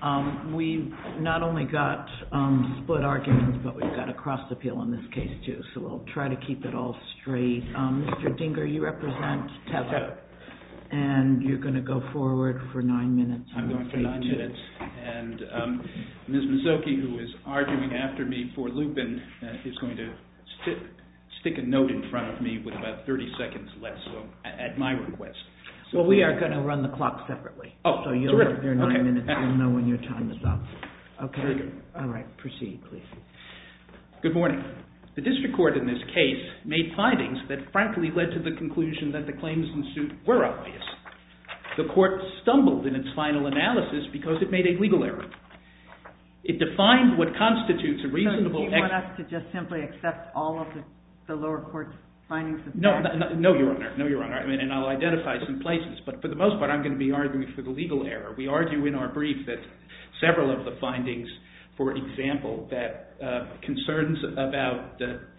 We've not only got split arguments, but we've got a cross appeal in this case too, so we'll try to keep it all straight. Mr. Dinger, you represent Teva, and you're going to go forward for 9 minutes. I'm going for 9 minutes, and Ms. Mizuki, who is arguing after me for Lupin, is going to stick a note in front of me with about 30 seconds left, so at my request. So well, we are going to run the clock separately. Oh, so you'll terrific. have your 9 minutes. Excellent. You'll know when your time is up. Okay. Very good. All right. Proceed, please. Good morning. The district court in this case made findings that frankly led to the conclusion that the claims in suit were obvious. The court stumbled in its final analysis because it made a legal error. It defined what constitutes a reasonable... So do you want us to just simply accept all of the lower court's findings of No, Your Honor. I mean, and I'll identify some places, but for the most part I'm going to be arguing for the legal error. We argue in our brief that several of the findings, for example, that concerns about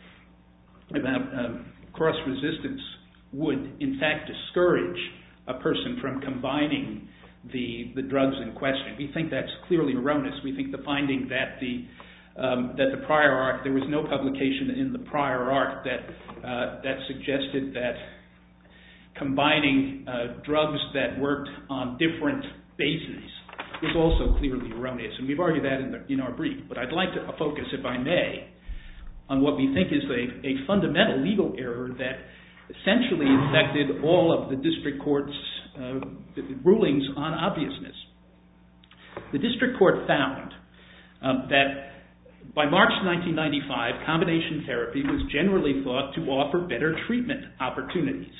cross-resistance would in fact discourage a person from combining the drugs in question. We think that's clearly erroneous. We think the finding that the prior art, there was no publication in the prior art that suggested that combining drugs that worked on different bases was also clearly erroneous, and we've argued that in our brief. But I'd like to focus, if I may, on what we think is a fundamental legal error that essentially affected all of the district court's rulings on obviousness. The district court found that by March 1995, combination therapy was generally thought to offer better treatment opportunities.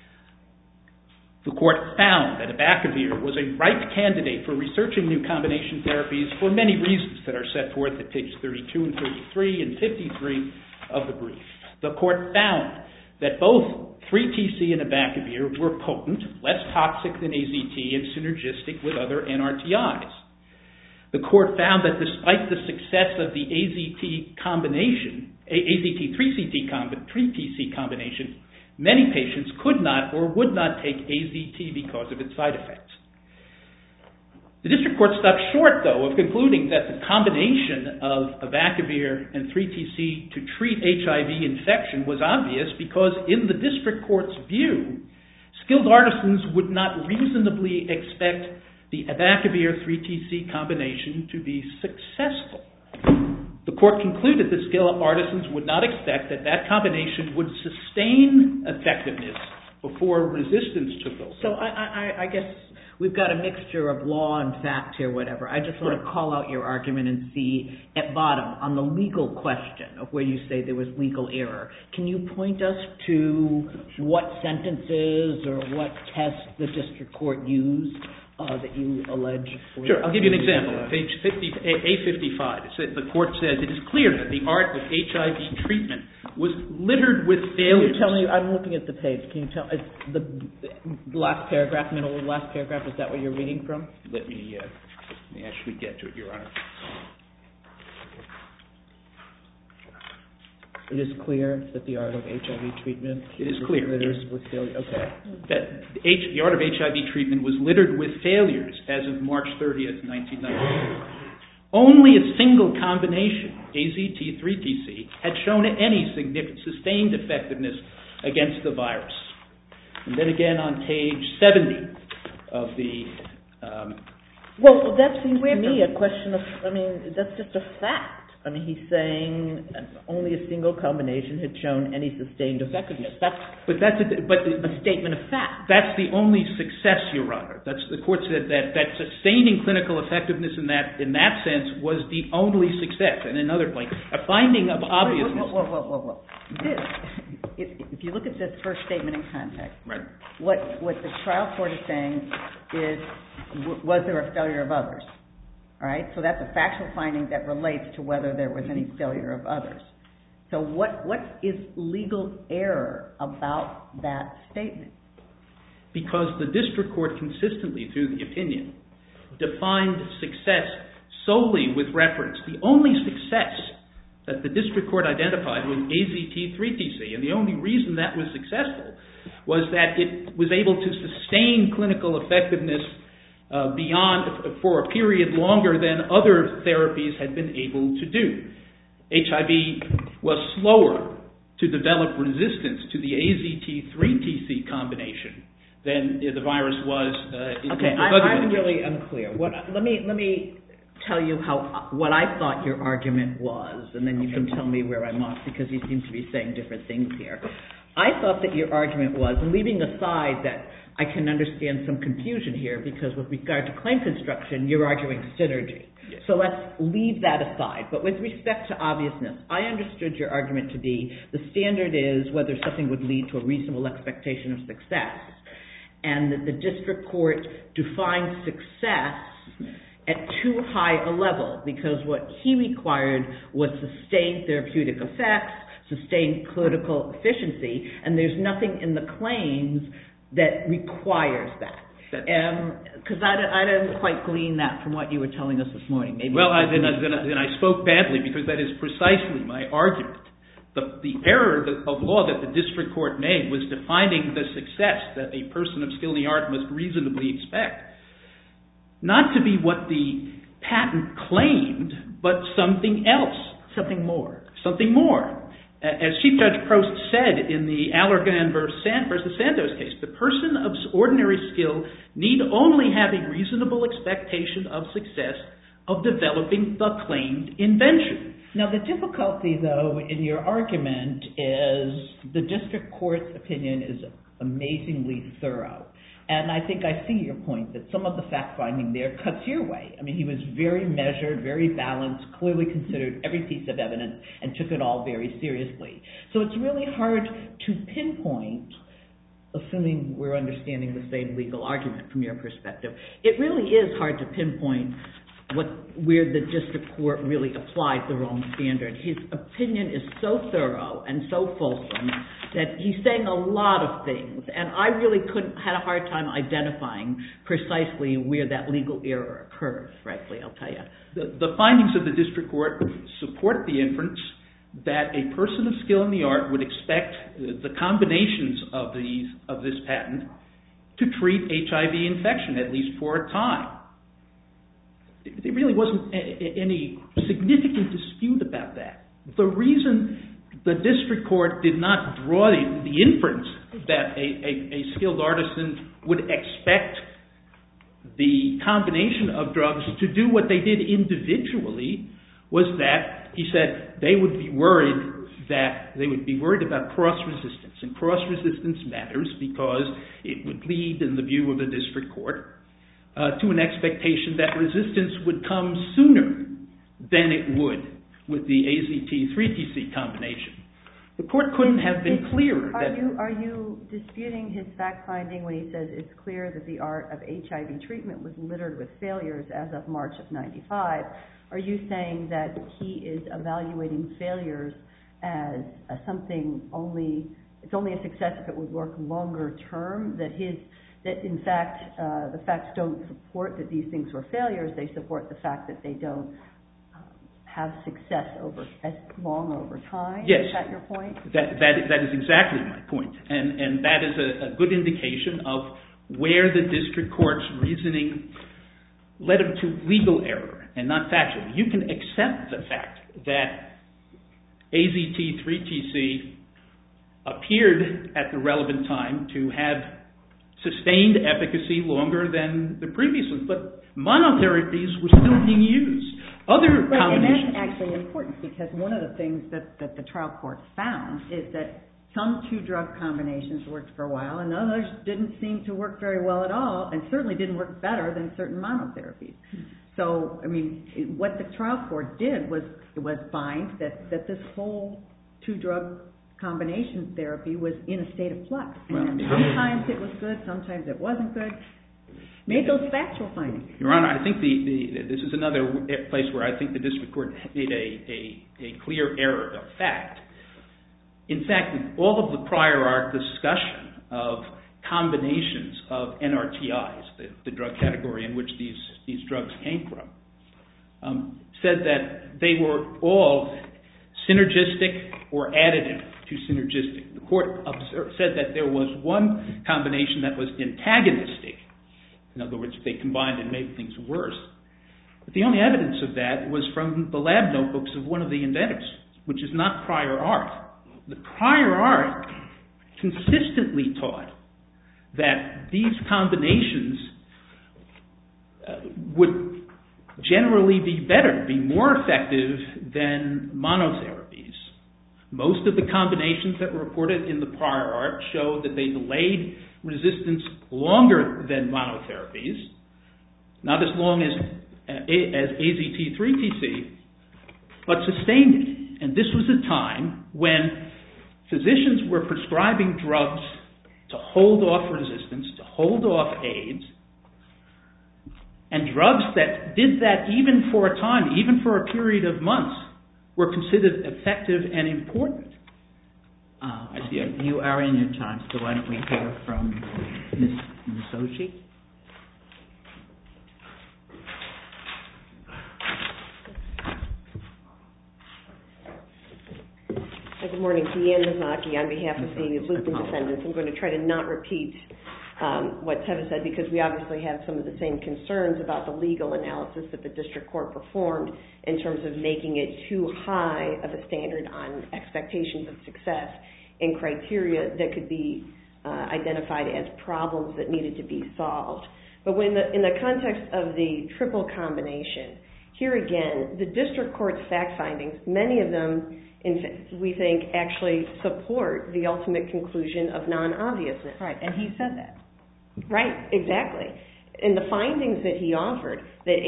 The court found that abacavir was a right candidate for researching new combination therapies for many reasons that are set forth at pages 32 and 33 and 53 of the brief. The court found that both 3-TC and abacavir were potent, less toxic than AZT, and synergistic with other NRTIs. The court found that despite the success of the AZT combination, AZT-3-TC combination, many patients could not or would not take AZT because of its side effects. The district court stopped short, though, of concluding that the combination of abacavir and 3-TC to treat HIV infection was obvious because in the district court's view, skilled artisans would not reasonably expect the abacavir 3-TC combination to be successful. The court concluded that skilled artisans would not expect that combination would sustain effectiveness before resistance took over. So I guess we've got a mixture of law and fact here, whatever. I just want to call out your argument and see at bottom on the legal question of where you say there was legal error. Can you point us to what sentences or what tests the district court used that you allege? Sure, I'll give you an example. Page A55, the court says, it is clear that the art of HIV treatment was littered with failures. Can you tell me, I'm looking at the page, can you tell, it's the last paragraph, middle of the last paragraph, is that what you're reading from? Let me actually get to it, Your Honor. It is clear that the art of HIV treatment is littered with failures. Okay. That the art of HIV treatment was littered with failures as of March 30th, 1992. Only a single combination, AZT-3-TC, had shown any significant sustained effectiveness against the virus. And then again on page 70 of the... well, that seems to me a question of, I mean, that's just a fact. I mean, he's saying only a single combination had shown any sustained effectiveness. That's a statement of fact. That's the only success, Your Honor. The court said that sustaining clinical effectiveness in that sense was the only success. And in another place, a finding of obviousness. Whoa. If you look at this first statement in context, right. What the trial court is saying is, was there a failure of others? All right, so that's a factual finding that relates to whether there was any failure of others. So what is legal error about that statement? Because the district court consistently, through the opinion, defined success solely with reference. The only success that the district court identified was AZT-3-TC, and the only reason that was successful was that it was able to sustain clinical effectiveness for a period longer than other therapies had been able to do. HIV was slower to develop resistance to the AZT3-TC combination than the virus was in other I'm really unclear. Let me tell you what I thought your argument was, and then you can tell me where I'm off, because you seem to be saying different things here. I thought that your argument was, and leaving aside that I can understand some confusion here, because with regard to claim construction, you're arguing synergy. Yes. So let's leave that aside. But with respect to obviousness, I understood your argument to be the standard is whether something would lead to a reasonable expectation of success, and that the district court defined success at too high a level, because what he required was sustained therapeutic effects, sustained clinical efficiency, and there's nothing in the claims that requires that. Because I didn't quite glean that from what you were telling us this morning. Maybe then I spoke badly, because that is precisely my argument. The error of law that the district court made was defining the success that a person of skill in the art must reasonably expect not to be what the patent claimed, but something else. Something more. Something more. As Chief Judge Prost said in the Allergan versus Sandoz case, the person of ordinary skill need only have a reasonable expectation of success of developing the claimed invention. Now, the difficulty, though, in your argument is the district court's opinion is amazingly thorough. And I think I see your point that some of the fact-finding there cuts your way. I mean, he was very measured, very balanced, clearly considered every piece of evidence and took it all very seriously. So it's really hard to pinpoint, assuming we're understanding the same legal argument from your perspective, it really is hard to pinpoint where the district court really applied the wrong standard. His opinion is so thorough and so fulsome that he's saying a lot of things, and I really had a hard time identifying precisely where that legal error occurred, frankly, I'll tell you. The findings of the district court support the inference that a person of skill in the art would expect the combinations of this patent to treat HIV infection, at least for a time. There really wasn't any significant dispute about that. The reason the district court did not draw the inference that a skilled artisan would expect the combination of drugs to do what they did individually was that he said they would be worried about cross-resistance. And cross-resistance matters because it would lead, in the view of the district court, to an expectation that resistance would come sooner than it would with the AZT3-TC combination. The court couldn't have been clearer. Are you disputing his fact-finding when he says it's clear that the art of HIV treatment was littered with failures as of March of 95? Are you saying that he is evaluating failures as something it's only a success if it would work longer term, that in fact the facts don't support that these things were failures, they support the fact that they don't have success as long over time? Yes. Is that your point? That is exactly my point. And that is a good indication of where the district court's reasoning led him to legal error and not factual. You can accept the fact that AZT3-TC appeared at the relevant time to have sustained efficacy longer than the previous ones, but monotherapies were still being used. Other combinations. And that's actually important because one of the things that the trial court found is that some two-drug combinations worked for a while and others didn't seem to work very well at all and certainly didn't work better than certain monotherapies. So, I mean, what the trial court did was find that this whole two-drug combination therapy was in a state of flux. And sometimes it was good, sometimes it wasn't good. Made those factual findings. Your Honor, I think this is another place where I think the district court made a clear error of fact. In fact, all of the prior art discussion of combinations of NRTIs, the drug category in which these drugs came from, said that they were all synergistic or additive to synergistic. The court said that there was one combination that was antagonistic In other words, they combined and made things worse. But the only evidence of that was from the lab notebooks of one of the inventors, which is not prior art. The prior art consistently taught that these combinations would generally be better, be more effective than monotherapies. Most of the combinations that were reported in the prior art showed that they delayed resistance longer than monotherapies, not as long as AZT3TC, but sustained it. And this was a time when physicians were prescribing drugs to hold off resistance, to hold off AIDS, and drugs that did that even for a time, even for a period of months, were considered effective and important. You are in your time, so why don't we hear from Ms. Oshie? Good morning. Deanne Mazaki on behalf of the Lupin defendants. I'm going to try to not repeat what Teva said because we obviously have some of the same concerns about the legal analysis that the district court performed in terms of making it too high of a standard on expectations of success and criteria that could be identified as problems that needed to be solved. But in the context of the triple combination, here again, the district court's fact findings, many of them we think actually support the ultimate conclusion of non-obviousness. Right, and he said that. Right, exactly. In the findings that he offered, that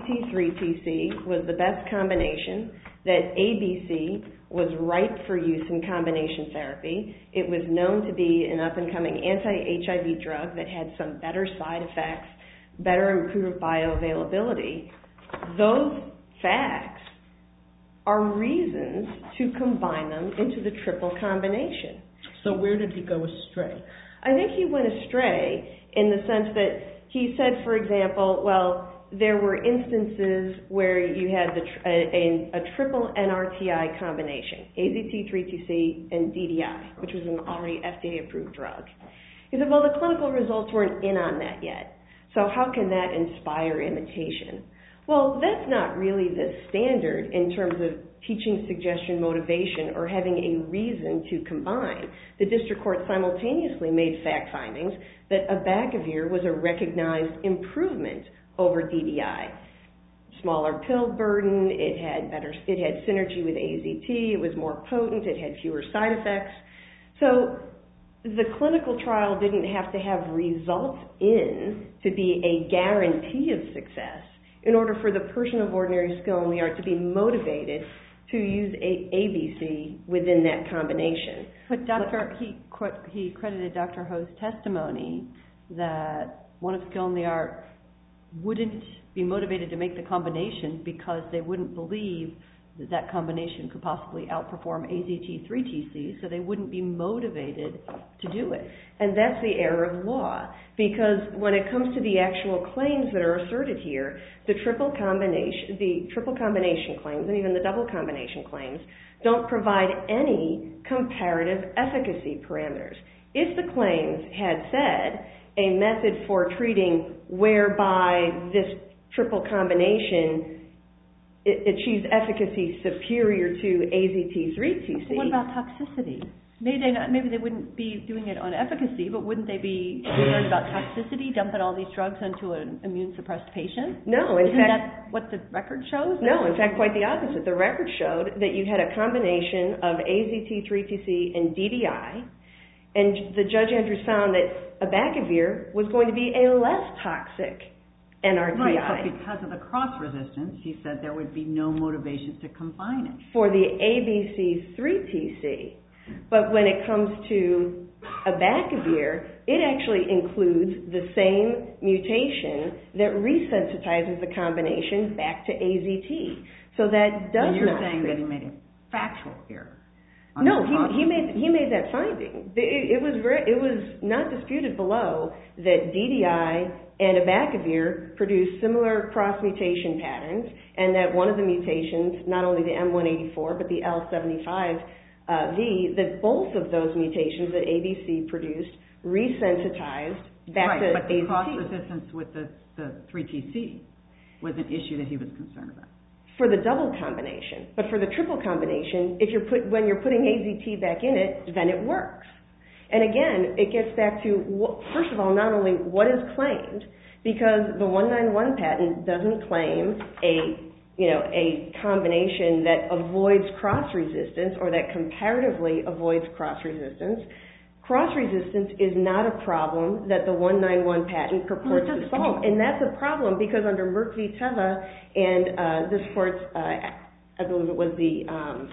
AZT3TC was the best combination, that ABC was ripe for use in combination therapy. It was known to be an up-and-coming anti-HIV drug that had some better side effects, better improved bioavailability. Those facts are reasons to combine them into the triple combination. So where did he go astray? I think he went astray in the sense that he said, for example, well, there were instances where you had a triple NRTI combination, AZT3TC and DDI, which was an already FDA-approved drug. He said, well, the clinical results weren't in on that yet, so how can that inspire imitation? Well, that's not really the standard in terms of teaching suggestion motivation or having a reason to combine. The district court simultaneously made fact findings that abacavir was a recognized improvement over DDI. Smaller pill burden, it had synergy with AZT, it was more potent, it had fewer side effects. So the clinical trial didn't have to have results in to be a guarantee of success in order for the person of ordinary skill in the art to be motivated to use ABC within that combination. But he credited Dr. Ho's testimony that one of skill in the art wouldn't be motivated to make the combination because they wouldn't believe that that combination could possibly outperform AZT3TC, so they wouldn't be motivated to do it. And that's the error of law, because when it comes to the actual claims that are asserted here, the triple combination claims and even the double combination claims don't provide any comparative efficacy parameters. If the claims had said a method for treating whereby this triple combination achieves efficacy superior to AZT3TC. What about toxicity? Maybe they wouldn't be doing it on efficacy, but wouldn't they be concerned about toxicity, dumping all these drugs into an immune-suppressed patient? No, Isn't that what the record shows? No, in fact, quite the opposite. The record showed that you had a combination of AZT3TC and DDI, and the Judge Andrews found that abacavir was going to be a less toxic NRTI. Right, but because of the cross-resistance, he said there would be no motivation to combine it. For the ABC3TC. But when it comes to abacavir, it actually includes the same mutation that resensitizes the combination back to AZT. So that does not... You're saying that he made a factual error. No, he made that finding. It was not disputed below that DDI and abacavir produce similar cross-mutation patterns, and that one of the mutations, not only the M184 but the L75 that both of those mutations that ABC produced resensitized back to AZT. But the cross-resistance with the 3TC was an issue that he was concerned about. For the double combination. But for the triple combination, when you're putting AZT back in it, then it works. And again, it gets back to, first of all, not only what is claimed, because the 191 patent doesn't claim a combination that avoids cross-resistance or that comparatively avoids cross-resistance. Cross-resistance is not a problem that the 191 patent purports to solve. And that's a problem because under Merck v. Teva and this court's, I believe it was the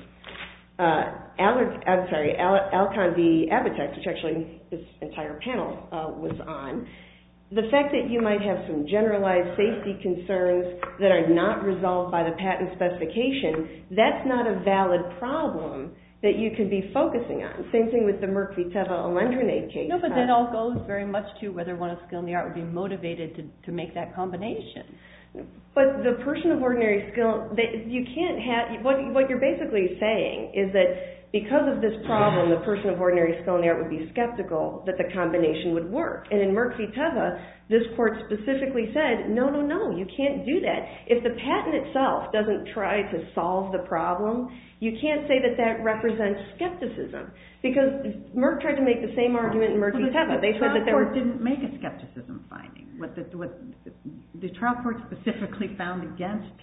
Alcon v. Apotex, which actually this entire panel was on, the fact that you might have some generalized safety concerns that are not resolved by the patent specification, that's not a valid problem that you could be focusing on. Same thing with the Merck v. Teva alendronate case. No, but that all goes very much to whether one of skill in the art would be motivated to make that combination. But the person of ordinary skill, you can't have, what you're basically saying is that because of this problem, the person of ordinary skill in the art would be skeptical that the combination would work. And in Merck v. Teva, this court specifically said, no, you can't do that. If the patent itself doesn't try to solve the problem, you can't say that that represents skepticism. Because Merck tried to make the same argument in Merck v. Teva. They said that the trial court didn't make a skepticism finding. The trial court specifically found against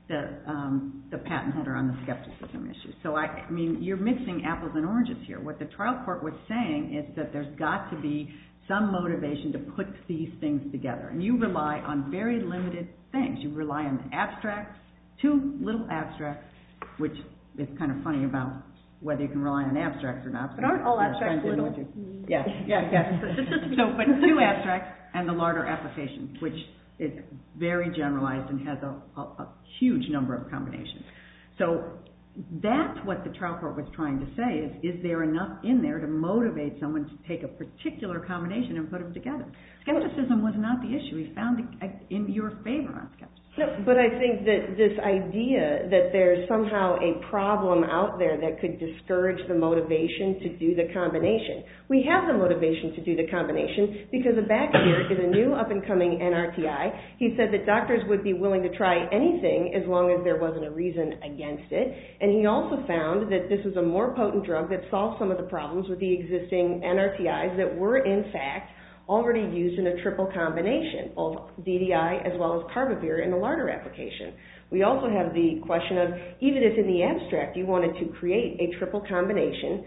the patent holder on the skepticism issue. So, I mean, you're mixing apples and oranges here. What the trial court was saying is that there's got to be some motivation to put these things together. And you rely on very limited things. You rely on abstracts, two little abstracts, which is kind of funny about whether you can rely on abstracts or not. But aren't all abstracts little? Yes. So, but two abstracts and the Larder application, which is very generalized and has a huge number of combinations. So that's what the trial court was trying to say is there enough in there to motivate someone to take a particular combination and put them together? Skepticism was not the issue. He found it in your favor on skepticism. No, but I think that this idea that there's somehow a problem out there that could discourage the motivation to do the combination. We have the motivation to do the combination because Abacavir is a new up-and-coming NRTI. He said that doctors would be willing to try anything as long as there wasn't a reason against it. And he also found that this was a more potent drug that solved some of the problems with the existing NRTIs that were, in fact, already used in a triple combination, both DDI as well as Carbavir in the Larder application. We also have the question of, even if in the abstract you wanted to create a triple combination,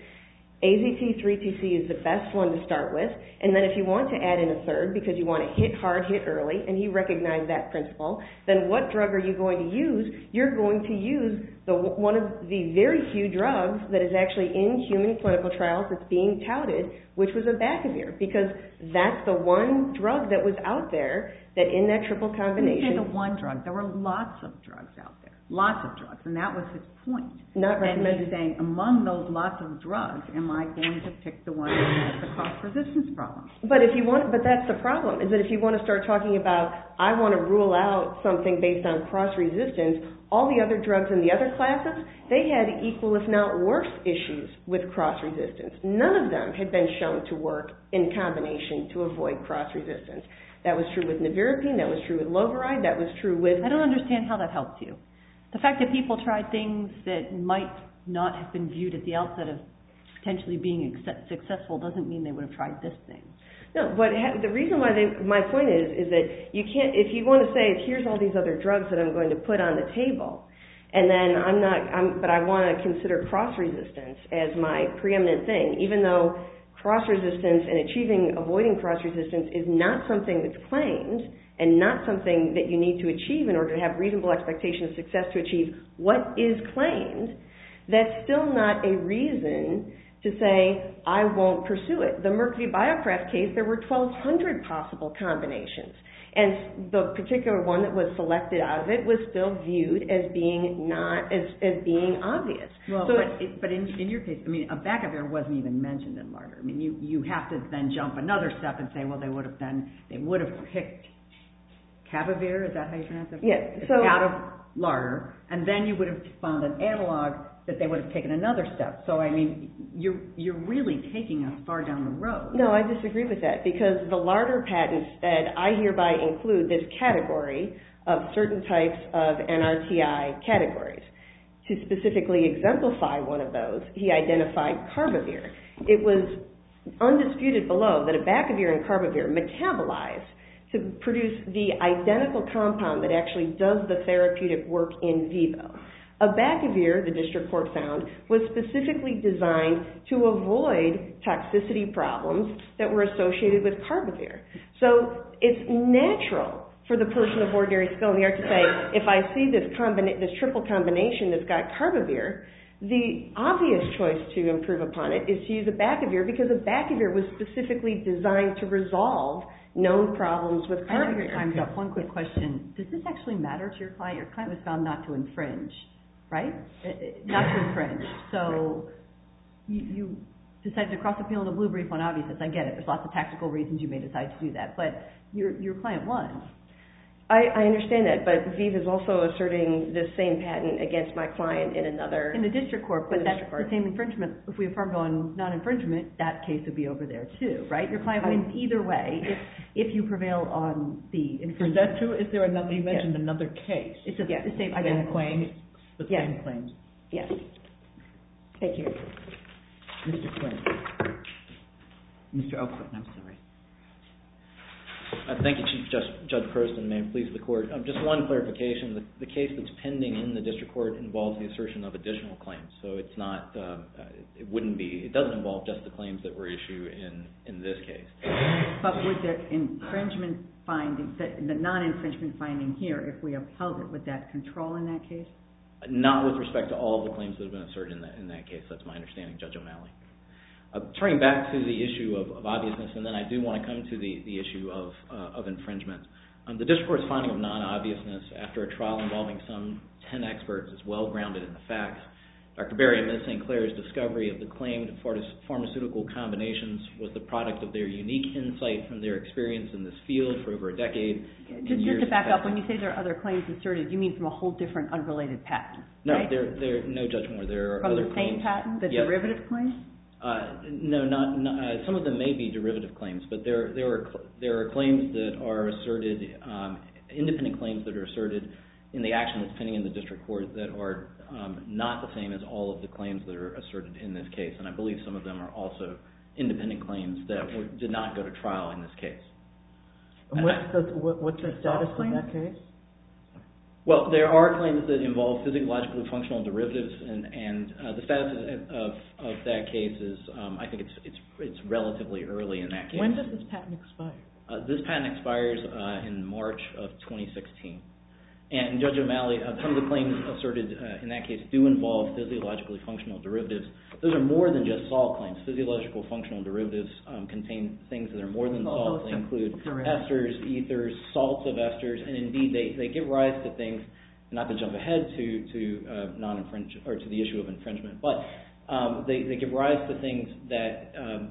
AZT3TC is the best one to start with, and then if you want to add in a third because you want to hit hard, hit early, and he recognized that principle, then what drug are you going to use? You're going to use one of the very few drugs that is actually in human clinical trials that's being touted, which was Abacavir, because that's the one drug that was out there that in that triple combination. You say the one drug. There were lots of drugs out there. Lots of drugs, and that was his point. Not recommended. And he's saying, among those lots of drugs, am I going to pick the one that has the cross-resistance problem? But that's the problem, is that if you want to start talking about, I want to rule out something based on cross-resistance, all the other drugs in the other classes, they had equal, if not worse, issues with cross-resistance. None of them had been shown to work in combination to avoid cross-resistance. That was true with nevirapine, that was true with Lovaride, that was true with... I don't understand how that helps you. The fact that people tried things that might not have been viewed at the outset of potentially being successful doesn't mean they would have tried this thing. No, but the reason why my point is that you can't, if you want to say, here's all these other drugs that I'm going to put on the table, and then but I want to consider cross-resistance as my preeminent thing, even though cross-resistance and avoiding cross-resistance is not something that's claimed, and not something that you need to achieve in order to have reasonable expectation of success to achieve what is claimed, that's still not a reason to say, I won't pursue it. The Merck v. Biocraft case, there were 1,200 possible combinations. And the particular one that was selected out of it was still viewed as being obvious. Well, but in your case, I mean, Abacavir wasn't even mentioned in Larder. I mean, you have to then jump another step and say, well, they would have picked Carbavir, is that how you pronounce it? Yes. So, out of Larder, and then you would have found an analog that they would have taken another step. So, I mean, you're really taking us far down the road. No, I disagree with that because the Larder patent said, I hereby include this category of certain types of NRTI categories. To specifically exemplify one of those, he identified carbavir. It was undisputed below that abacavir and carbavir metabolize to produce the identical compound that actually does the therapeutic work in vivo. Abacavir, the district court found, was specifically designed to avoid toxicity problems that were associated with carbavir. So it's natural for the person of ordinary skill in the art to say, if I see this triple combination that's got carbavir, the obvious choice to improve upon it is to use abacavir because abacavir was specifically designed to resolve known problems with carbavir. I know your time's up. One quick question. Does this actually matter to your client? Your client was found not to infringe, right? Not to infringe. So you decided to cross appeal in a blue brief on obviousness. I get it. There's lots of tactical reasons you may decide to do that. But your client won. I understand that, but VIV is also asserting this same patent against my client in another... In the district court, but that's the same infringement. If we affirmed on non-infringement, that case would be over there too, right? Your client wins either way if you prevail on the infringement. Is that true? Is there another, you mentioned another case. It's the same claims? The same claims? Yes. Thank you. Mr. Quinn. Mr. O'Quinn, I'm sorry. Thank you, Chief Judge Prost, and may it please the Court. Just one clarification. The case that's pending in the district court involves the assertion of additional claims. So it's not, it doesn't involve just the claims that were issued in this case. But would the infringement finding, the non-infringement finding here, if we upheld it, would that control in that case? Not with respect to all of the claims that have been asserted in that case. That's my understanding, Judge O'Malley. Turning back to the issue of obviousness, and then I do want to come to the issue of infringement. The district court's finding of non-obviousness after a trial involving some 10 experts is well grounded in the facts. Dr. Berry and Ms. St. Clair's discovery of the claimed pharmaceutical combinations was the product of their unique insight from their experience in this field for over a decade. Just to back up, when you say there are other claims asserted, you mean from a whole different unrelated patent? No, right? no, Judge Moore. There are from other the claims. Same patent? The derivative claims? No, not some of them may be derivative claims, but there are claims that are asserted, independent claims that are asserted in the action that's pending in the district court that are not the same as all of the claims that are asserted in this case. And I believe some of them are also independent claims that did not go to trial in this case. What's the status of that case? Well, there are claims that involve physiologically functional derivatives, and the status of that case is, I think it's relatively early in that case. When does this patent expire? This patent expires in March of 2016. And Judge O'Malley, some of the claims asserted in that case do involve physiologically functional derivatives. Those are more than just salt claims. Physiological functional derivatives contain things that are more than salt. They include esters, ethers, salts of esters, and indeed they give rise to things, not to jump ahead to non-infringement or to the issue of infringement, but they give rise to things that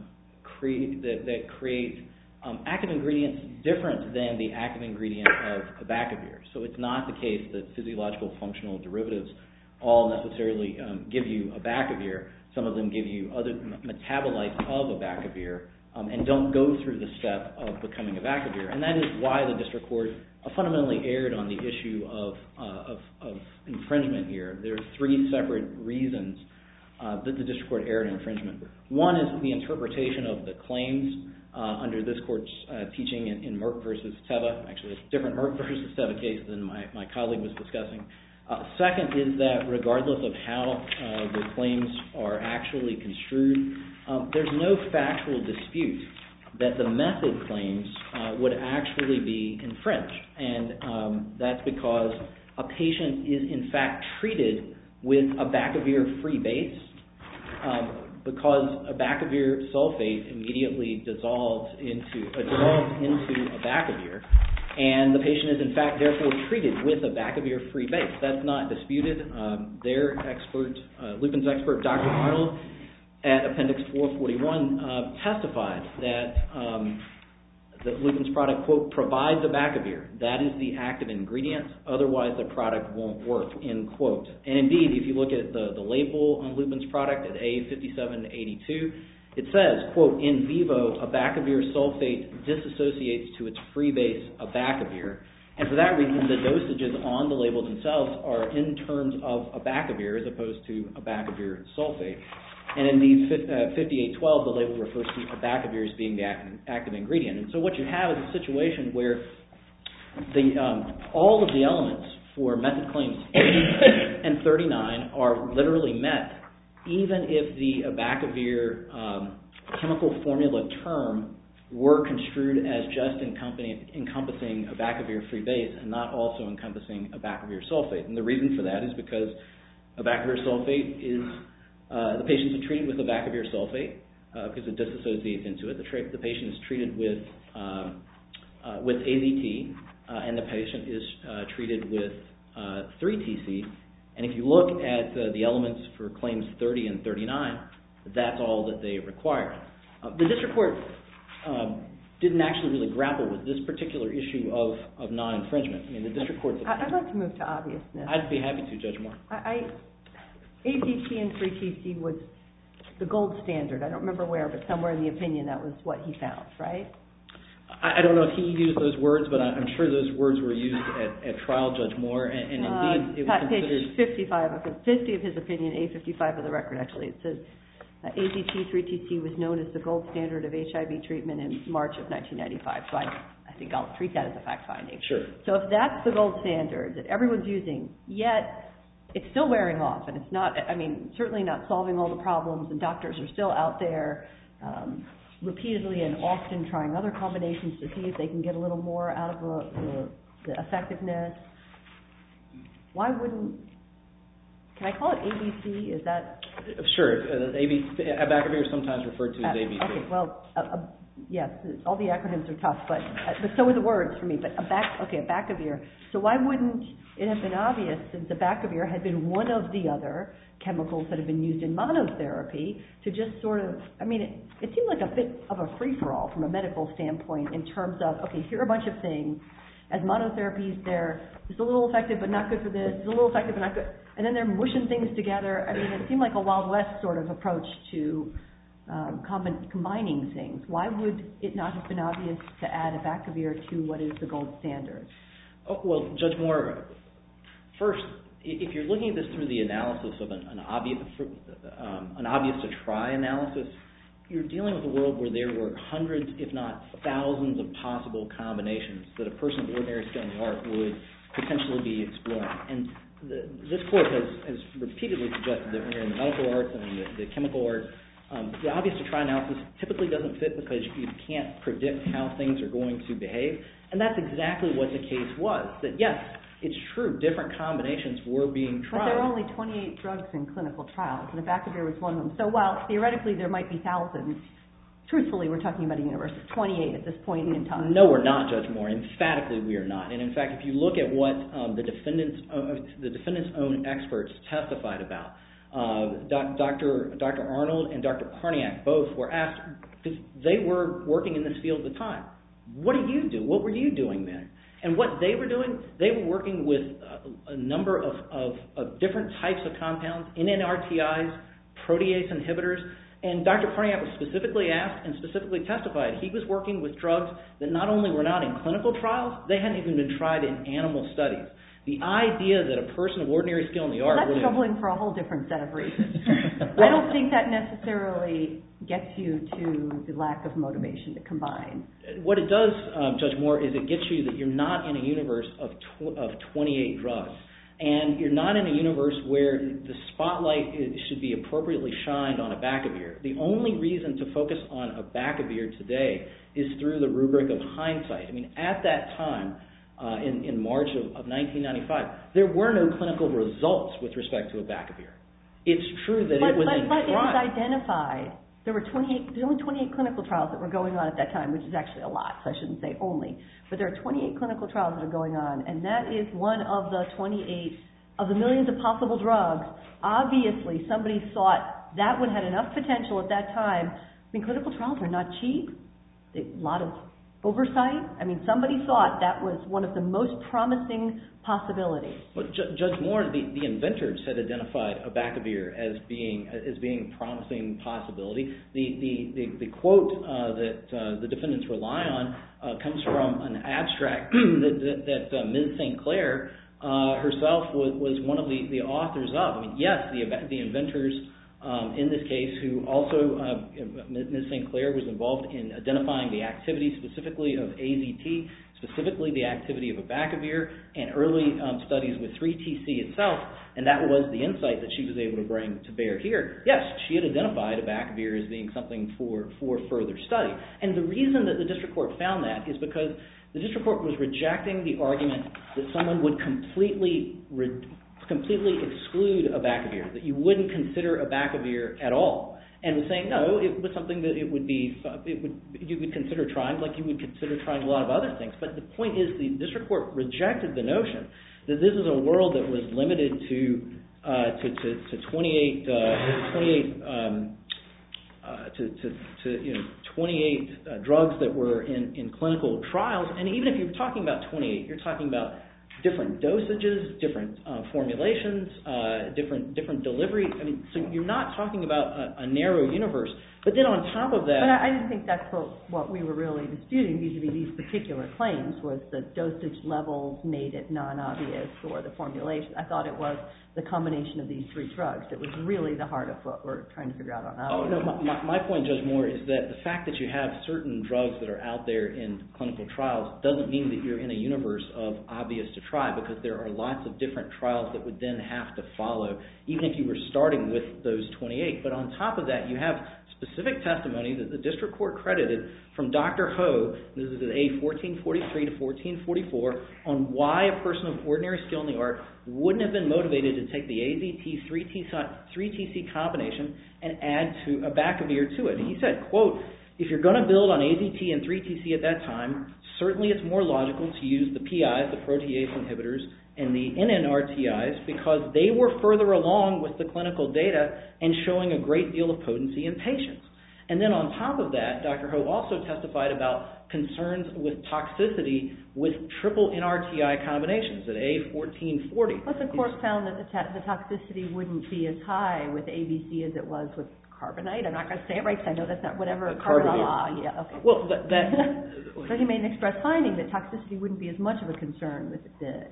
create active ingredients different than the active ingredient of abacavir. So it's not the case that physiological functional derivatives all necessarily give you abacavir. Some of them give you other metabolites of abacavir and don't go through the step of becoming abacavir. And that is why the district court fundamentally erred on the issue of infringement here. There are three separate reasons that the district court erred in infringement. One is the interpretation of the claims under this court's teaching in Merck versus Teva. Actually, it's a different Merck versus Teva case than my colleague was discussing. Second is that regardless of how the claims are actually construed, there's no factual dispute that the method claims would actually be infringed. And that's because a patient is in fact treated with abacavir-free base because abacavir sulfate immediately dissolves into abacavir, and the patient is in fact therefore treated with abacavir-free base. That's not disputed. Their expert, Lupin's expert, Dr. Arnold, at Appendix 441 testified that that Lupin's product, quote, provides abacavir. That is the active ingredient. Otherwise, the product won't work, end quote. And indeed, if you look at the label on Lupin's product at A5782, it says, quote, in vivo, abacavir sulfate disassociates to its free base abacavir. And for that reason, the dosages on the label themselves are in terms of abacavir as opposed to abacavir sulfate. And indeed, 5812, the label refers to abacavir as being the active ingredient. And so what you have is a situation where all of the elements for method claims 30 and 39 are literally met, even if the abacavir chemical formula term were construed as just encompassing abacavir free base and not also encompassing abacavir sulfate. And the reason for that is because abacavir sulfate is, the patients are treated with abacavir sulfate because it disassociates into it. The patient is treated with AZT, and the patient is treated with 3-TC. And if you look at the elements for claims 30 and 39, that's all that they require. The district court didn't actually really grapple with this particular issue of non-infringement. I mean, the district court's... I'd like to move to obviousness. I'd be happy to, Judge Moore. AZT and 3-TC was the gold standard. I don't remember where, but somewhere in the opinion that was what he found, right? I don't know if he used those words, but I'm sure those words were used at trial, Judge Moore, and indeed it was considered... Page 50 of his opinion, A55 of the record, actually, it says AZT 3-TC was known as the gold standard of HIV treatment in March of 1995. So I think I'll treat that as a fact finding. Sure. So if that's the gold standard that everyone's using, yet it's still wearing off, and it's not, I mean, certainly not solving all the problems, and doctors are still out there repeatedly and often trying other combinations to see if they can get a little more out of the effectiveness. Why wouldn't, can I call it ABC? Is that? Sure. Abacavir is sometimes referred to as ABC. Okay, well, yes, all the acronyms are tough, but so are the words for me. But abacavir. So why wouldn't it have been obvious, since abacavir had been one of the other chemicals that have been used in monotherapy, to just sort of, I mean, it seemed like a bit of a free-for-all from a medical standpoint in terms of, okay, here are a bunch of things. As monotherapies, they're just a little effective but not good for this, it's a little effective but not good, and then they're mushing things together. I mean, it seemed like a Wild West sort of approach to combining things. Why would it not have been obvious to add abacavir to what is the gold standard? Oh, well, Judge Moore, first, if you're looking at this through the analysis of an obvious to try analysis, you're dealing with a world where there were hundreds, if not thousands, of possible combinations that a person of ordinary skill in the art would potentially be exploring. And this court has repeatedly suggested that when you're in the medical arts and in the chemical arts, the obvious to try analysis typically doesn't fit because you can't predict how things are going to behave. And that's exactly what the case was. That yes, it's true, different combinations were being tried. But there are only 28 drugs in clinical trials, and abacavir was one of them. So while theoretically there might be thousands, truthfully we're talking about a universe of 28 at this point in time. No, we're not, Judge Moore. Emphatically, we are not. And in fact, if you look at what the defendant's own experts testified about, Dr. Arnold and Dr. Parniak both were asked, because they were working in this field at the time, what do you do? What were you doing then? And what they were doing, they were working with a number of different types of compounds, NNRTIs, protease inhibitors, and Dr. Parniak was specifically asked and specifically testified he was working with drugs that not only were not in clinical trials, they hadn't even been tried in animal studies. The idea that a person of ordinary skill in the art would... That's troubling for a whole different set of reasons. I don't think that necessarily gets you to the lack of motivation to combine. What it does, Judge Moore, is it gets you that you're not in a universe of 28 drugs. And you're not in a universe where the spotlight should be appropriately shined on abacavir. The only reason to focus on abacavir today is through the rubric of hindsight. I mean, at that time, in March of 1995, there were no clinical results with respect to abacavir. It's true that it was in trial. But it was identified. There's only 28 clinical trials that were going on at that time, which is actually a lot, so I shouldn't say only. But there are 28 clinical trials that are going on, and that is one of the 28 of the millions of possible drugs. Obviously, somebody thought that one had enough potential at that time. I mean, clinical trials are not cheap. A lot of oversight? I mean, somebody thought that was one of the most promising possibilities. Well, Judge Moore, the inventors had identified abacavir as being a promising possibility. The quote that the defendants rely on comes from an abstract that Ms. St. Clair herself was one of the authors of. I mean, yes, the inventors in this case, who also, Ms. St. Clair was involved in identifying the activity specifically of AZT, specifically the activity of abacavir, and early studies with 3TC itself, and that was the insight that she was able to bring to bear here. Yes, she had identified abacavir as being something for further study. And the reason that the district court found that is because the district court was rejecting the argument that someone would completely exclude abacavir, that you wouldn't consider abacavir at all, and was saying no, it was something that you would consider trying, like you would consider trying a lot of other things. But the point is, the district court rejected the notion that this is a world that was limited to 28 drugs that were in clinical trials. And even if you're talking about 28, you're talking about different dosages, different formulations, different delivery. I mean, so you're not talking about a narrow universe. But then on top of that... But I didn't think that's what we were really disputing vis-a-vis these particular claims, was the dosage levels made it non-obvious or the formulation. I thought it was the combination of these three drugs that was really the heart of what we're trying to figure out on obvious. Oh, no, my point, Judge Moore, is that the fact that you have certain drugs that are out there in clinical trials doesn't mean that you're in a universe of obvious to try, because there are lots of different trials that would then have to follow, even if you were starting with those 28. But on top of that, you have specific testimony that the district court credited from Dr. Ho, this is at A1443 to 1444, on why a person of ordinary skill in the art wouldn't have been motivated to take the AZT 3TC combination and add abacavir to it. And he said, quote, if you're going to build on AZT and 3TC at that time, certainly it's more logical to use the PIs, the protease inhibitors, and the NNRTIs because they were further along with the clinical data and showing a great deal of potency in patients. And then on top of that, Dr. Ho also testified about concerns with toxicity with triple NRTI combinations at A1440. But the court found that the toxicity wouldn't be as high with ABC as it was with carbonite. I'm not going to say it right because I know that's not whatever. Carbonite. Yeah, okay. Well, but he made an express finding that toxicity wouldn't be as much of a concern with the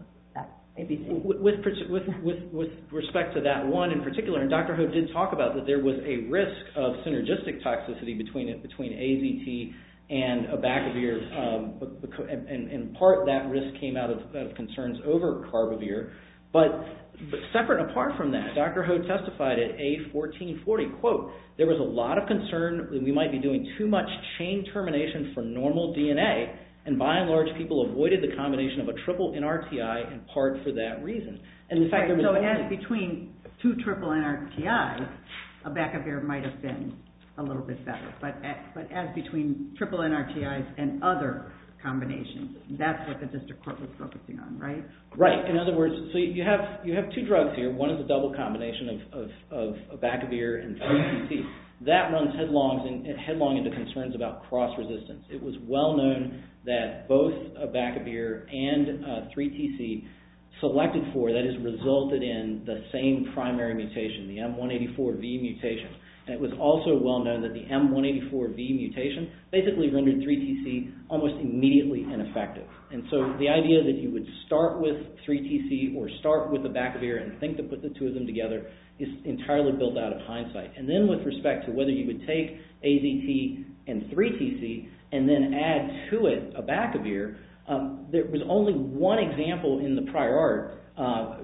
ABC. With respect to that one in particular, and Dr. Ho did talk about that there was a risk of synergistic toxicity between AZT and abacavir, and in part that risk came out of concerns over carbavir. But separate and apart from that, Dr. Ho testified at A1440, quote, there was a lot of concern that we might be doing too much chain termination for normal DNA, and by and large people avoided the combination of a triple NRTI in part for that reason. And in fact, there was as between two triple NRTIs, abacavir might have been a little bit better, but as between triple NRTIs and other combinations, that's what the district court was focusing on, right? Right. In other words, so you have two drugs here. One is a double combination of abacavir and 3TC. That runs headlong into concerns about cross-resistance. It was well known that both abacavir and 3TC selected for, that is, resulted in the same primary mutation, the M184V mutation. And it was also well known that the M184V mutation basically rendered 3TC almost immediately ineffective. And so the idea that you would start with 3TC or start with abacavir and think to put the two of them together is entirely built out of hindsight. And then with respect to whether you would take AZT and 3TC and then add to it abacavir, there was only one example in the prior art,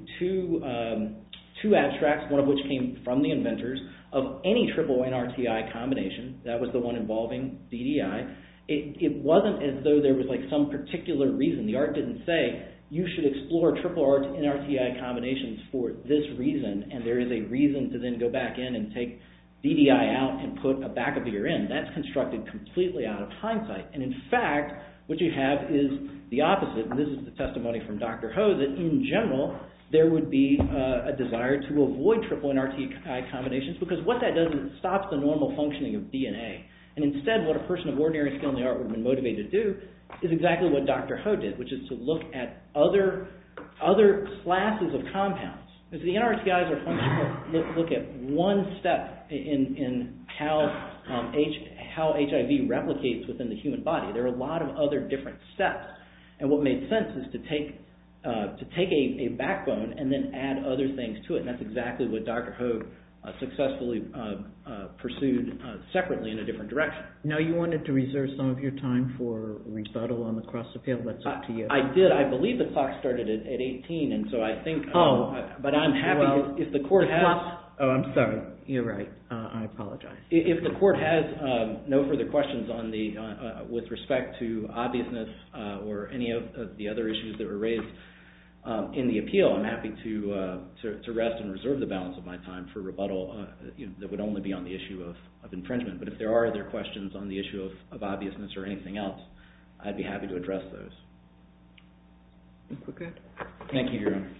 two abstracts, one of which came from the inventors, of any triple NRTI combination. That was the one involving DDI. It wasn't as though there was like some particular reason. The art didn't say you should explore triple NRTI combinations for this reason, and there is a reason to then go back in and take DDI out and put abacavir in. That's constructed completely out of hindsight. And in fact, what you have is the opposite, and this is the testimony from Dr. Ho, that in general there would be a desire to avoid triple NRTI combinations because what that does is it stops the normal functioning of DNA. And instead, what a person of ordinary skill in the art would have been motivated to do is exactly what Dr. Ho did, which is to look at other classes of compounds. As the NRTIs are functional, look at one step in how HIV replicates within the human body. There are a lot of other different steps. And what made sense is to take a backbone and then add other things to it. And that's exactly what Dr. Ho successfully pursued separately in a different direction. Now, you wanted to reserve some of your time for rebuttal on the cross appeal. That's up to you. I did. I believe the clock started at 18, and so I think. But I'm happy if the court has. Oh, I'm sorry. You're right. I apologize. If the court has no further questions on the with respect to obviousness or any of the other issues that were raised in the appeal, I'm happy to rest and reserve the balance of my time for rebuttal that would only be on the issue of infringement. But if there are other questions on the issue of obviousness or anything else, I'd be happy to address those. I think we're good. Thank you, Your Honor.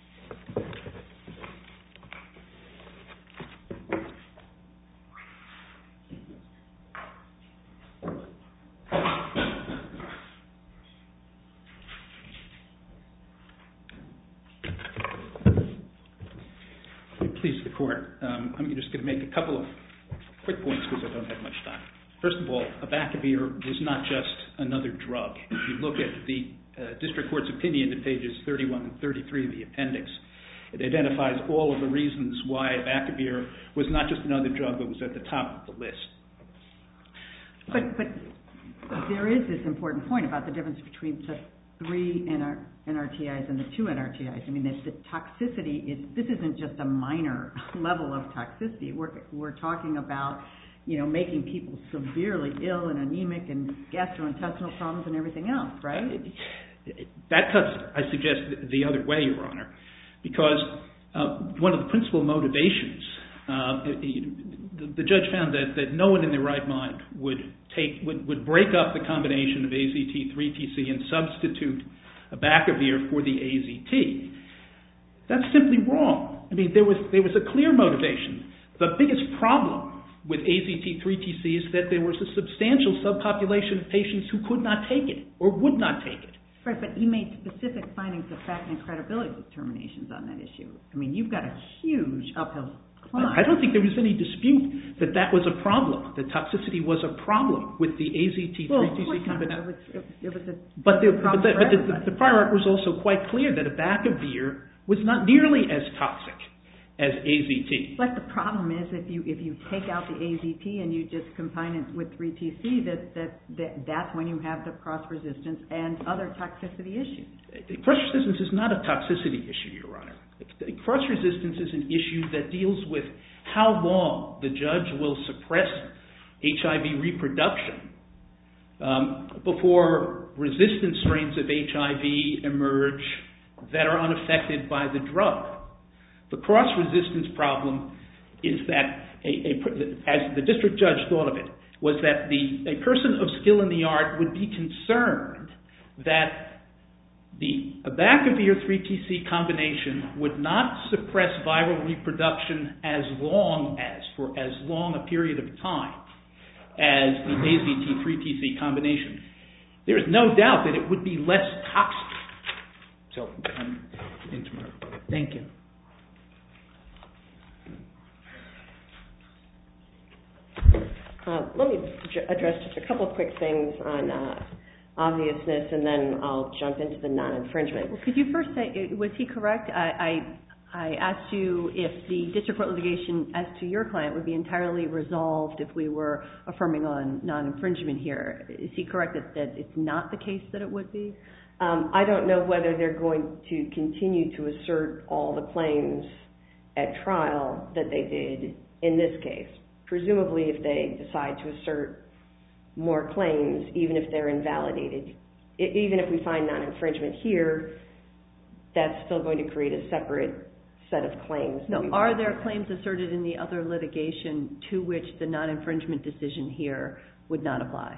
Please, the court. I'm just going to make a couple of quick points because I don't have much time. First of all, abacavir was not just another drug. If you look at the district court's opinion at pages 31 and 33 of the appendix, it identifies all of the reasons why abacavir was not just another drug but was at the top of the list. But there is this important point about the difference between the 3 NRTIs and the 2 NRTIs. I mean, the toxicity this isn't just a minor level of toxicity. We're talking about, making people severely ill and anemic and gastrointestinal problems and everything else, right? That cuts, I suggest, the other way, Your Honor, because one of the principal motivations, the judge found that no one in their right mind would break up the combination of AZT-3TC and substitute abacavir for the AZT. That's simply wrong. I mean, there was a clear motivation. The biggest problem with AZT-3TC is that there was a substantial subpopulation of patients who could not take it or would not take it. Right, but he made specific findings of fact and credibility determinations on that issue. I mean, you've got a huge uphill climb. I don't think there was any dispute that was a problem, that toxicity was a problem with the AZT-3TC combination. But the prior art was also quite clear that abacavir was not nearly as toxic as AZT. But the problem is if you take out the AZT and you just combine it with 3TC, that's when you have the cross-resistance and other toxicity issues. Cross-resistance is not a toxicity issue, Your Honor. Cross-resistance is an issue that deals with how long the judge will suppress HIV reproduction before resistant strains of HIV emerge that are unaffected by the drug. The cross-resistance problem is that, as the district judge thought of it, was that a person of skill in the art would be concerned that the abacavir 3TC combination would not suppress viral reproduction for as long a period of time as the AZT 3TC combination. There is no doubt that it would be less toxic. So, I'm in tomorrow. Thank you. Let me address just a couple of quick things on obviousness, and then I'll jump into the non-infringement. Well, could you first say, was he correct? I asked you if the district court litigation as to your client would be entirely resolved if we were affirming on non-infringement here. Is he correct that it's not the case that it would be? I don't know whether they're going to continue to assert all the claims at trial that they did in this case. Presumably, if they decide to assert more claims, even if they're invalidated, even if we find non-infringement here, that's still going to create a separate set of claims. No, are there claims asserted in the other litigation to which the non-infringement decision here would not apply?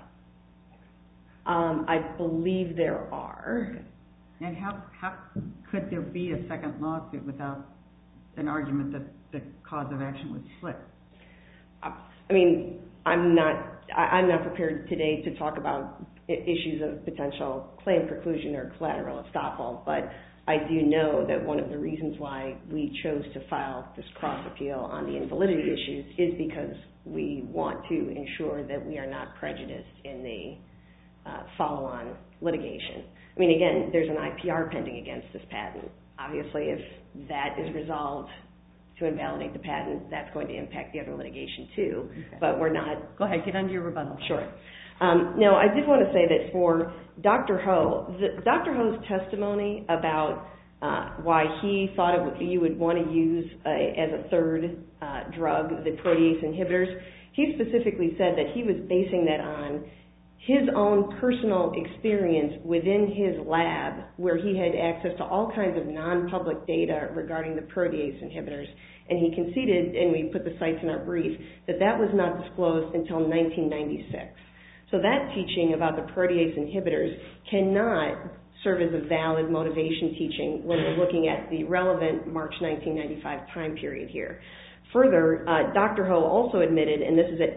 I believe there are. And how could there be a second lawsuit without an argument that the cause of action was split? I mean, I'm not I'm not prepared today to talk about issues of potential claim preclusion or collateral estoppel, but I do know that one of the reasons why we chose to file this cross appeal on the invalidity issues is because we want to ensure that we are not prejudiced in the follow-on litigation. I mean, again, there's an IPR pending against this patent. Obviously, if that is resolved to invalidate the patent, that's going to impact the other litigation too. Okay. But we're not... Go ahead, get under your rebuttal. Sure. Now, I did want to say that for Dr. Ho, Dr. Ho's testimony about why he thought you would want to use as a third drug the protease inhibitors, he specifically said that he was basing that on his own personal experience within his lab, where he had access to all kinds of non-public data regarding the protease inhibitors. And he conceded, and we put the cites in our brief, that that was not disclosed until 1996. So that teaching about the protease inhibitors cannot serve as a valid motivation teaching when we're looking at the relevant March 1995 time period here. Further, Dr. Ho also admitted, and this is at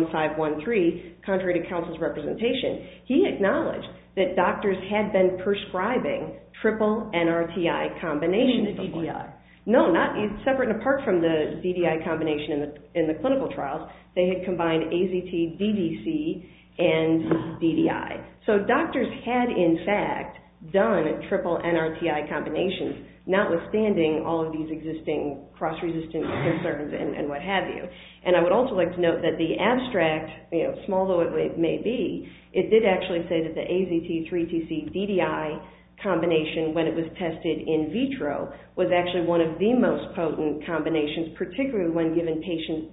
A1513, contrary to counsel's representation, he acknowledged that doctors had been prescribing triple NRTI combinations. In the DDI? No, not separate and apart from the DDI combination in the clinical trials. They had combined AZT, DDC, and DDI. So doctors had, in fact, done triple NRTI combinations, notwithstanding all of these existing cross-resistant concerns and what have you. And I would also like to note that the abstract, small though it may be, it did actually say that the AZT3TC DDI combination, when it was tested in vitro, was actually one of the most potent combinations, particularly when given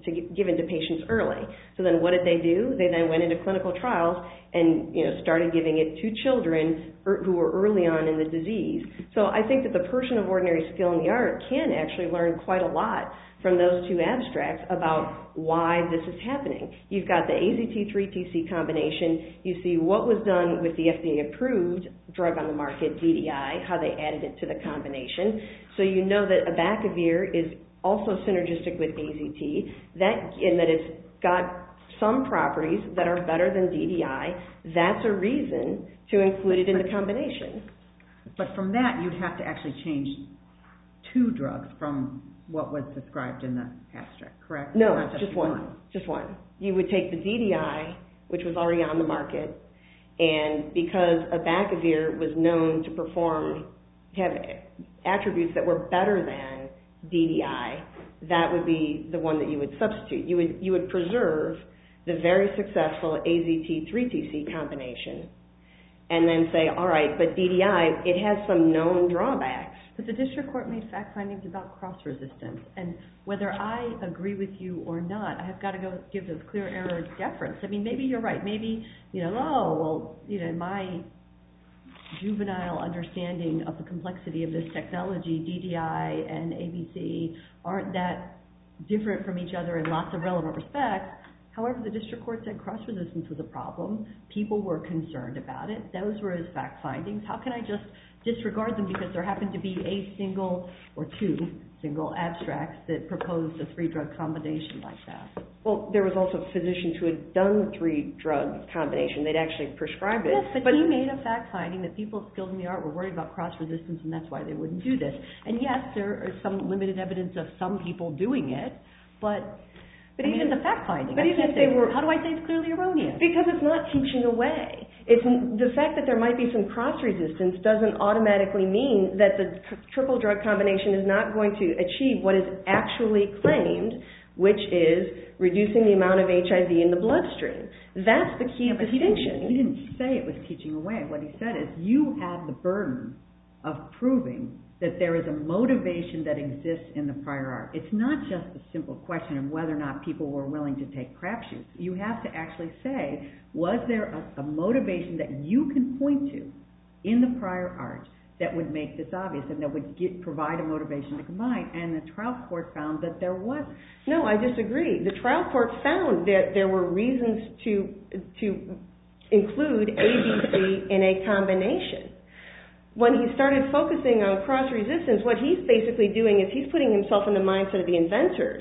to patients early. So then what did they do? They then went into clinical trials and started giving it to children who were early on in the disease. So I think that the person of ordinary skill in the art can actually learn quite a lot from those two abstracts about why this is happening. You've got the AZT3TC combination. You see what was done with the FDA-approved drug on the market, DDI, how they added it to the combination. So you know that abacavir is also synergistic with AZT, and that it's got some properties that are better than DDI. That's a reason to include it in the combination. But from that, you'd have to actually change two drugs from what was described in the abstract, correct? No, just one. Just one. You would take the DDI, which was already on the market, and because abacavir was known to have attributes that were better than DDI, that would be the one that you would substitute. You would preserve the very successful AZT3TC combination and then say, all right, but DDI, it has some known drawbacks. But the district court made fact findings about cross-resistance, and whether I agree with you or not, I have got to go give those clear error deference. I mean, maybe you're right. Maybe, my juvenile understanding of the complexity of this technology, DDI and ABC, aren't that different from each other in lots of relevant respects. However, the district court said cross-resistance was a problem. People were concerned about it. Those were his fact findings. How can I just disregard them because there happened to be a single or two single abstracts that proposed a three-drug combination like that? Well, there was also physicians who had done the three-drug combination. They'd actually prescribed it. Yes, but he made a fact finding that people skilled in the art were worried about cross-resistance, and that's why they wouldn't do this. And yes, there is some limited evidence of some people doing it, but it's a fact finding. But even if they were, how do I say it's clearly erroneous? Because it's not teaching away. It's the fact that there might be some cross-resistance doesn't automatically mean that the triple drug combination is not going to achieve what is actually claimed, which is reducing the amount of HIV in the bloodstream. That's the key distinction. He didn't say it was teaching away. What he said is you have the burden of proving that there is a motivation that exists in the prior art. It's not just a simple question of whether or not people were willing to take crapshoots. You have to actually say, was there a motivation that you can point to in the prior art that would make this obvious and that would provide a motivation to combine? And the trial court found that there wasn't. No, I disagree. The trial court found that there were reasons to include ABC in a combination. When he started focusing on cross-resistance, what he's basically doing is he's putting himself in the mindset of the inventors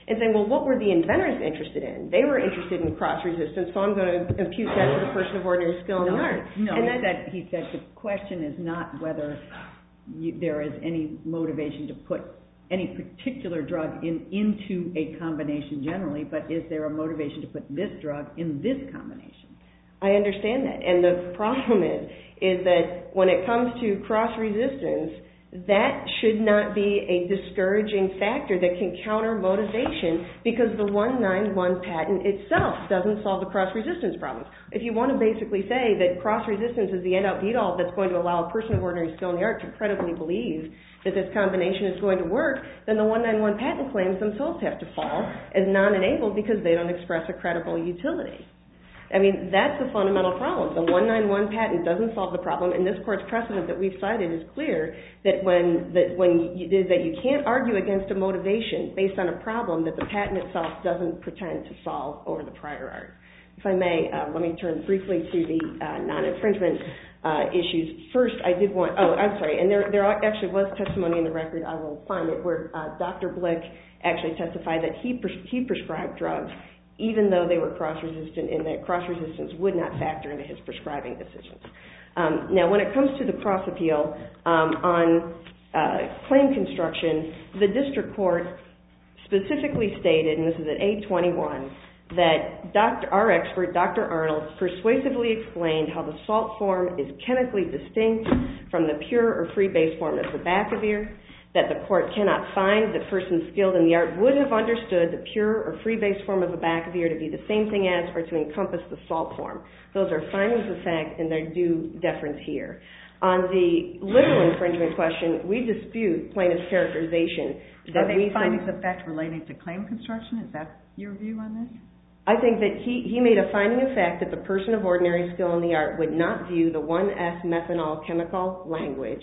and saying, well, what were the inventors interested in? They were interested in cross-resistance, so I'm going to impute that to the person of ordinary skill in the art. No, he said the question is not whether there is any motivation to put any particular drug into a combination generally, but is there a motivation to put this drug in this combination? I understand that. And the problem is that when it comes to cross-resistance, that should not be a discouraging factor that can counter motivation because the 191 patent itself doesn't solve the cross-resistance problem. If you want to basically say that cross-resistance is the end-all be-all that's going to allow a person of ordinary skill in the art to credibly believe that this combination is going to work, then the 191 patent claims themselves have to fall as non-enabled because they don't express a credible utility. I mean, that's the fundamental problem. The 191 patent doesn't solve the problem, and this court's precedent that we've cited is clear that you can't argue against a motivation based on a problem that the patent itself doesn't pretend to solve over the prior art. If I may, let me turn briefly to the non-infringement issues. First, and there actually was testimony in the record, I will find it, where Dr. Blick actually testified that he prescribed drugs even though they were cross-resistant, and that cross-resistance would not factor into his prescribing decisions. Now, when it comes to the cross-appeal on claim construction, the district court specifically stated, and this is at 821, that our expert, Dr. Arnold, persuasively explained how the salt form is chemically distinct from the pure or free base form of the Bacavir, that the court cannot find the person skilled in the art would have understood the pure or free base form of a Bacavir to be the same thing as or to encompass the salt form. Those are findings of fact, and they're due deference here. On the literal infringement question, we dispute plaintiff's characterization. Are they findings of fact relating to claim construction? Is that your view on this? I think that he made a finding of fact that the person of ordinary skill in the art would not view the 1S-methanol chemical language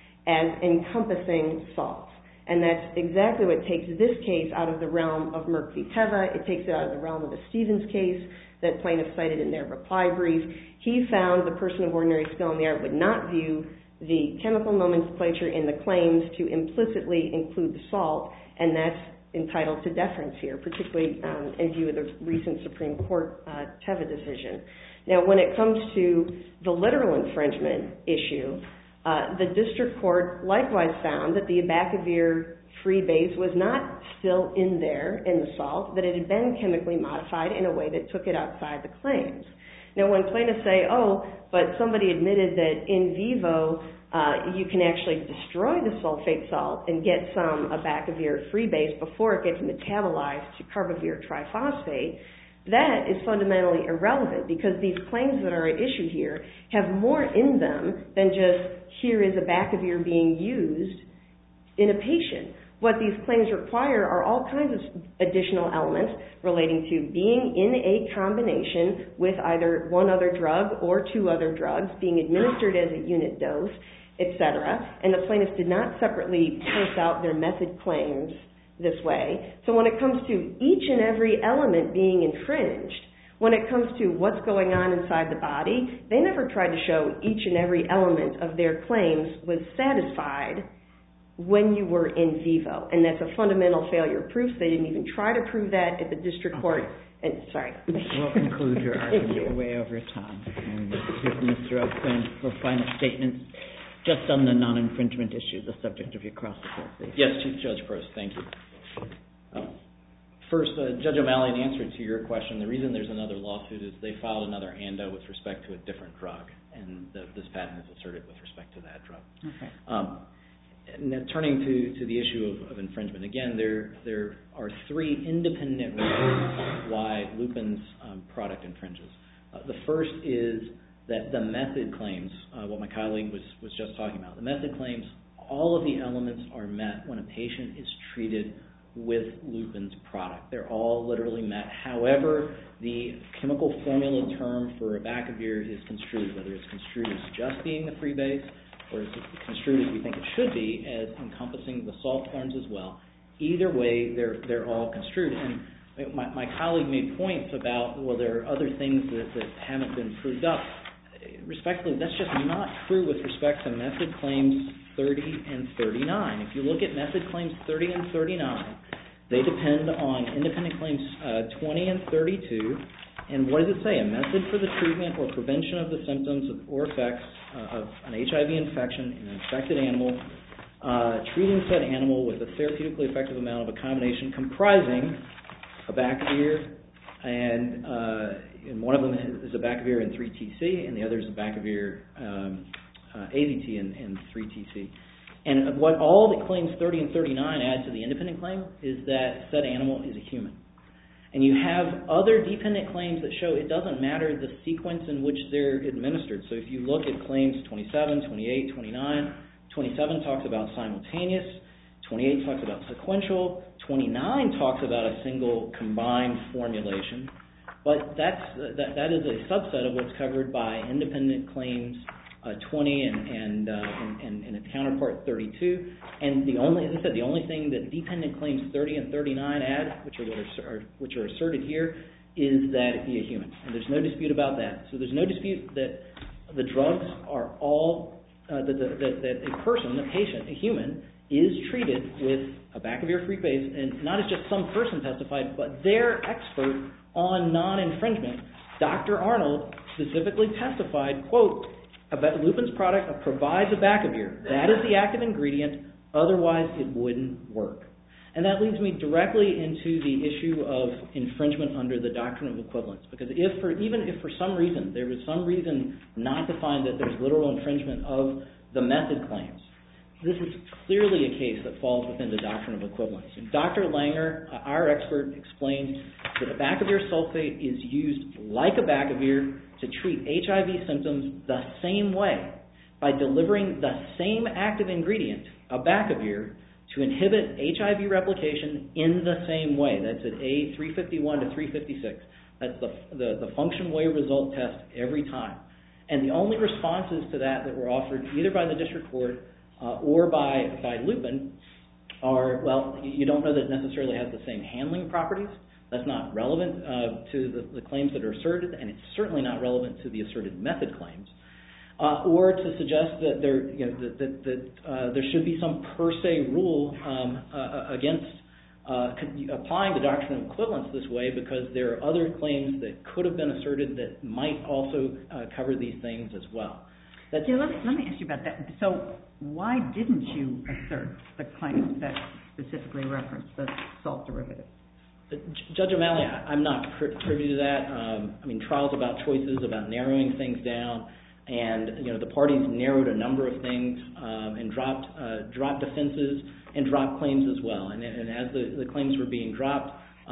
as encompassing salts. And that's exactly what takes this case out of the realm of Merck v. Teva. It takes it out of the realm of the Stevens case that plaintiffs cited in their reply brief. He found the person of ordinary skill in the art would not view the chemical nomenclature in the claims to implicitly include the salt, and that's entitled to deference here, particularly in view of the recent Supreme Court Teva decision. Now, when it comes to the literal infringement issue, the district court likewise found that the Bacavir free base was not still in there in the salt, that it had been chemically modified in a way that took it outside the claims. Now, when plaintiffs say, oh, but somebody admitted that in vivo you can actually destroy the sulfate salt and get a Bacavir free base before it gets metabolized to carbavir triphosphate, that is fundamentally irrelevant because these claims that are at issue here have more in them than just here is a Bacavir being used in a patient. What these claims require are all kinds of additional elements relating to being in a combination with either one other drug or two other drugs, being administered as a unit dose, etc. And the plaintiffs did not separately parse out their method claims this way. So when it comes to each and every element being infringed, when it comes to what's going on inside the body, they never tried to show each and every element of their claims was satisfied when you were in vivo. And that's a fundamental failure of proof. They didn't even try to prove that at the district court. And sorry. We'll conclude your argument way over time. And hear from Mr. O'Quinn for final statements just on the non-infringement issue, the subject of your cross-appeal, please. Yes, Chief Judge Prost, thank you. First, Judge O'Malley, in answer to your question, the reason there's another lawsuit is they filed another ANDA with respect to a different drug, and this patent is asserted with respect to that drug. Okay. Now, turning to the issue of infringement, again, there are three independent reasons why Lupin's product infringes. The first is that the method claims, what my colleague was just talking about, the method claims, all of the elements are met when a patient is treated with Lupin's product. They're all literally met. However, the chemical formula term for Abacavir is construed, whether it's construed as just being the free base or is it construed as we think it should be as encompassing the salt forms as well. Either way, they're all construed. And my colleague made points about, well, there are other things that haven't been proved up. Respectfully, that's just not true with respect to method claims 30 and 39. If you look at method claims 30 and 39, They depend on independent claims 20 and 32. And what does it say? A method for the treatment or prevention of the symptoms or effects of an HIV infection in an infected animal, treating said animal with a therapeutically effective amount of a combination comprising abacavir, and one of them is abacavir and 3-TC, and the other is abacavir AZT and 3-TC. And what all the claims 30 and 39 add to the independent claim is that said animal is a human. And you have other dependent claims that show it doesn't matter the sequence in which they're administered. So if you look at claims 27, 28, 29, 27 talks about simultaneous, 28 talks about sequential, 29 talks about a single combined formulation. But that is a subset of what's covered by independent claims 20 and its counterpart 32. And as I said, the only thing that dependent claims 30 and 39 add, which are asserted here, is that it be a human. And there's no dispute about that. So there's no dispute that the drugs are all, that a person, a patient, a human, is treated with abacavir-free base, and not as just some person testified, but their expert on non-infringement, Dr. Arnold, specifically testified, quote, Lupin's product provides abacavir. That is the active ingredient. Otherwise, it wouldn't work. And that leads me directly into the issue of infringement under the doctrine of equivalence. Because even if for some reason, there was some reason not to find that there's literal infringement of the method claims, this is clearly a case that falls within the doctrine of equivalence. And Dr. Langer, our expert, explains that abacavir sulfate is used like abacavir to treat HIV symptoms the same way by delivering the same active ingredient, abacavir, to inhibit HIV replication in the same way. That's at A351 to 356. That's the function way result test every time. And the only responses to that were offered either by the district court or by Lupin are, well, you don't know that it necessarily has the same handling properties. That's not relevant to the claims that are asserted, and it's certainly not relevant to the asserted method claims. Or to suggest that there should be some per se rule against applying the doctrine of equivalence this way, because there are other claims that could have been asserted that might also cover these things as well. Let me ask you about that. So why didn't you assert the claims that specifically reference the salt derivative? Judge O'Malley, I'm not privy to that. Trials about choices, about narrowing things down, and the parties narrowed a number of things and dropped defenses and dropped claims as well. And as the claims were being dropped,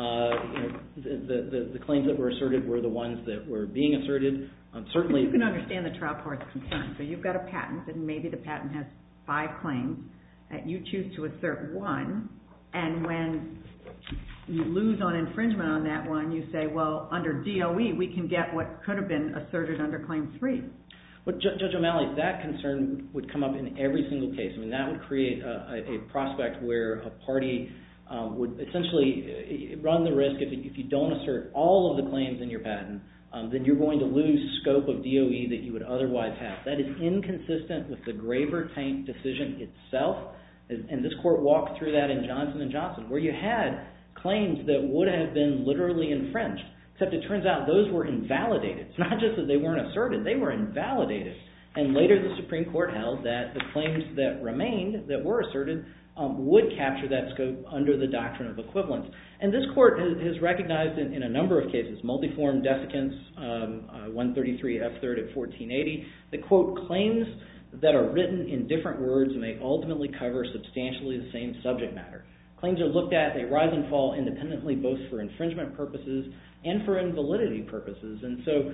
the claims that were asserted were the ones that were being asserted. Certainly, you can understand the trial court's concern. So you've got a patent, and maybe the patent has 5 claims. You choose to assert one, and when you lose on infringement on that one, you say, well, under DOE, we can get what could have been asserted under Claim 3. But Judge O'Malley, that concern would come up in every single case. That would create a prospect where a party would essentially run the risk, if you don't assert all of the claims in your patent, then you're going to lose scope of DOE that you would otherwise have. That is inconsistent with the Graver Tank decision itself, and this court walked through that in Johnson & Johnson, where you had claims that would have been literally infringed, except it turns out those were invalidated. It's not just that they weren't asserted, they were invalidated. And later the Supreme Court held that the claims that remained, that were asserted, would capture that scope under the doctrine of equivalence. And this court has recognized in a number of cases, multiform desiccants, 133 F3rd at 1480, that, quote, claims that are written in different words may ultimately cover substantially the same subject matter. Claims are looked at, they rise and fall independently, both for infringement purposes and for invalidity purposes. And so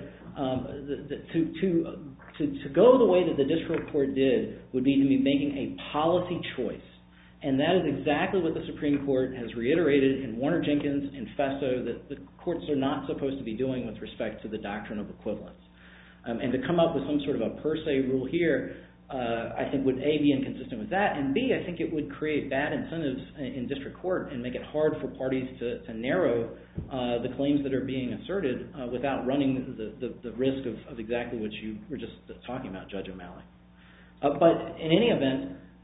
to go the way that the district court did would be to be making a policy choice. And that is exactly what the Supreme Court has reiterated in Warner-Jenkins and Festo, that the courts are not supposed to be doing with respect to the doctrine of equivalence. And to come up with some sort of a per se rule here, I think would A, be inconsistent with that, and B, I think it would create bad incentives in district court and make it hard for parties to narrow the claims that are being asserted without running the risk of exactly what you were just talking about, Judge O'Malley. But in any event,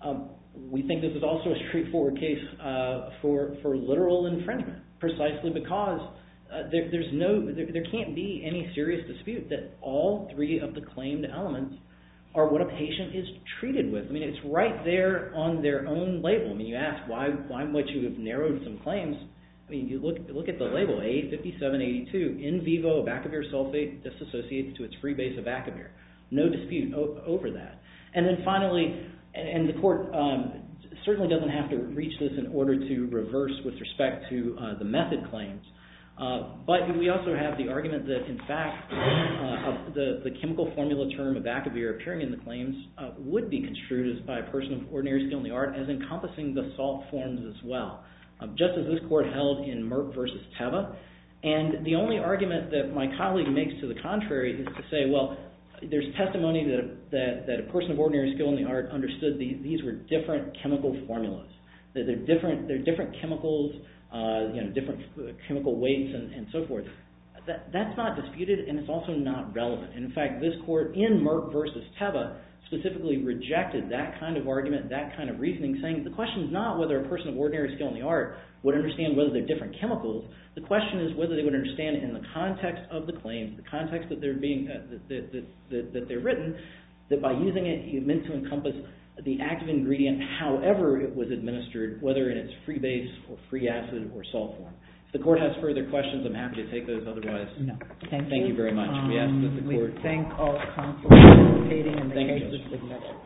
we think this is also a straightforward case for literal infringement, precisely because there can't be any serious dispute that all three of the claimed elements are what a patient is treated with. I mean, it's right there on their own label. I mean, you ask why might you have narrowed some claims? I mean, you look at the label, A5782, in vivo abacavir sulfate disassociates to its free base abacavir. No dispute over that. And then finally, and the court certainly doesn't have to reach this in order to reverse with respect to the method claims, but we also have the argument that, in fact, the chemical formula term abacavir appearing in the claims would be construed as by a person of ordinary skill in the art as encompassing the salt forms as well, just as this court held in Merck versus Teva. And the only argument that my colleague makes to the contrary is to say, well, there's testimony that a person of ordinary skill in the art understood these were different chemical formulas. That they're different chemicals, different chemical weights and so forth. That's not disputed, and it's also not relevant. And in fact, this court in Merck versus Teva specifically rejected that kind of argument, that kind of reasoning, saying the question is not whether a person of ordinary skill in the art would understand whether they're different chemicals. The question is whether they would understand in the context of the claims, the context that they're being that they're written, that by using it, you meant to encompass the active ingredient, however it was administered, whether in its free base or free acid or salt form. If the court has further questions, I'm happy to take those. Otherwise, no. Thank you very much. We ask that the court thank all counsel for participating in the case.